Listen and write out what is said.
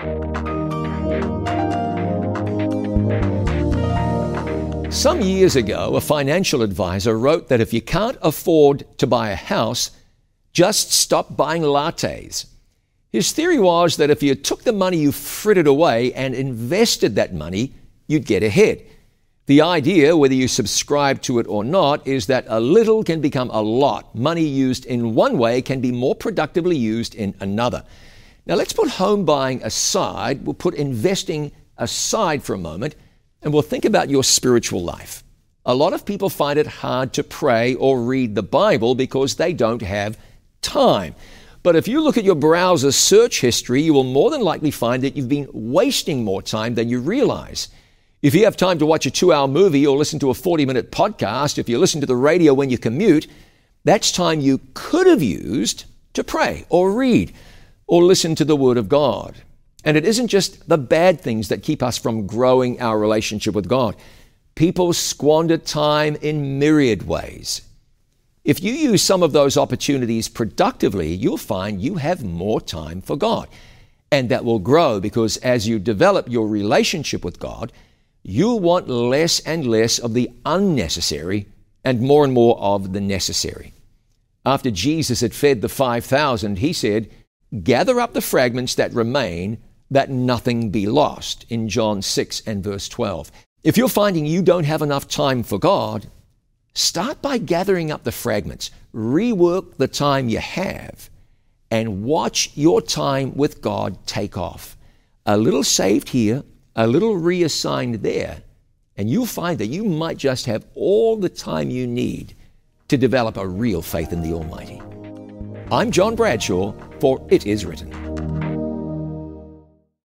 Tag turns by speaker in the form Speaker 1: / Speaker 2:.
Speaker 1: Some years ago, a financial advisor wrote that if you can't afford to buy a house, just stop buying lattes. His theory was that if you took the money you frittered away and invested that money, you'd get ahead. The idea, whether you subscribe to it or not, is that a little can become a lot. Money used in one way can be more productively used in another. Now let's put home buying aside. We'll put investing aside for a moment, and we'll think about your spiritual life. A lot of people find it hard to pray or read the Bible because they don't have time. But if you look at your browser search history, you will more than likely find that you've been wasting more time than you realize. If you have time to watch a 2-hour movie or listen to a 40-minute podcast, if you listen to the radio when you commute, that's time you could have used to pray or read or listen to the Word of God. And it isn't just the bad things that keep us from growing our relationship with God. People squander time in myriad ways. If you use some of those opportunities productively, you'll find you have more time for God. And that will grow because as you develop your relationship with God, you'll want less and less of the unnecessary and more of the necessary. After Jesus had fed the 5,000, he said, "Gather up the fragments that remain, that nothing be lost," in John 6 and verse 12. If you're finding you don't have enough time for God, start by gathering up the fragments. Rework the time you have and watch your time with God take off. A little saved here, a little reassigned there, and you'll find that you might just have all the time you need to develop a real faith in the Almighty. I'm John Bradshaw for It Is Written.